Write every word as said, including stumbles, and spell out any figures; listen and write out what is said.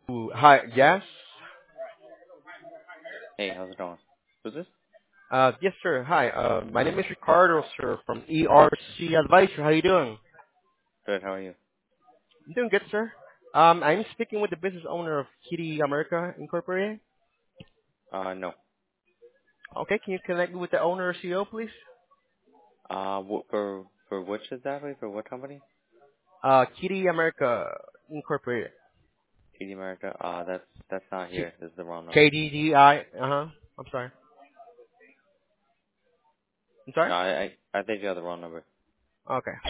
Ooh, hi, yes? Hey, how's it going? Who's this? Uh, yes, sir. Hi, uh, my name is Ricardo, sir, from E R C Advisor. How you doing? Good, how are you? I'm doing good, sir. Um, I'm speaking with the business owner of Kitty America Incorporated. Uh, no. Okay, can you connect me with the owner or C E O, please? Uh, wh- for, for which exactly? For what company? Uh, Kitty America Incorporated. T D America? Uh, that's, that's not K- here. This is the wrong number. KDDI. Uh-huh. I'm sorry. I'm sorry? No, I, I, I think you have the wrong number. Okay.